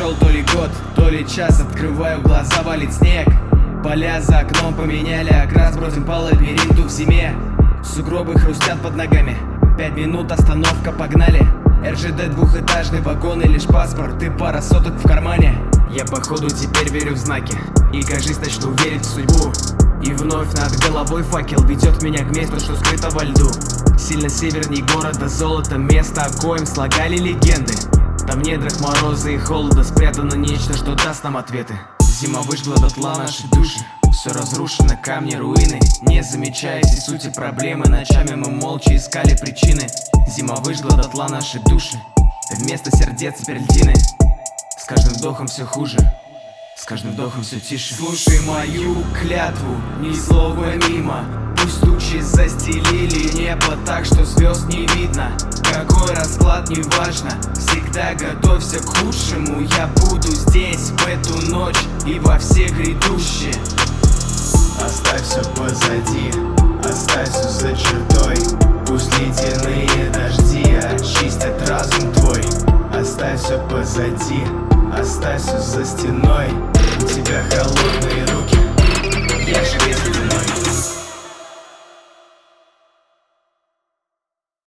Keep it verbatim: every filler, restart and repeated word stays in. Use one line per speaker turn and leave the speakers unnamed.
Прошел то ли год, то ли час, открываю глаза, валит снег. Поля за окном поменяли окрас, бродим по лабиринту в зиме. Сугробы хрустят под ногами, пять минут остановка, погнали. эр жэ дэ двухэтажный вагон и лишь паспорт и пара соток в кармане. Я походу теперь верю в знаки и, кажись, начну верить в судьбу. И вновь над головой факел ведет меня к месту, что скрыто во льду. Сильно северней города золото, место, о коем слагали легенды. Там в недрах мороза и холода спрятано нечто, что даст нам ответы. Зима выжгла дотла наши души, все разрушено, камни, руины. Не замечая всей сути проблемы, ночами мы молча искали причины. Зима выжгла дотла наши души, вместо сердец теперь льдины. С каждым вдохом все хуже, с каждым вдохом все тише. Слушай мою клятву, ни слова мимо. Пусть тучи застелили небо так, что звезд не видно. Какой расклад, не важно, всегда готовься к худшему. Я буду здесь в эту ночь и во все грядущие.
Оставь все позади, оставь все за чертой. Пусть ледяные дожди очистят разум твой. Оставь все позади, оставь все за стеной. У тебя холодные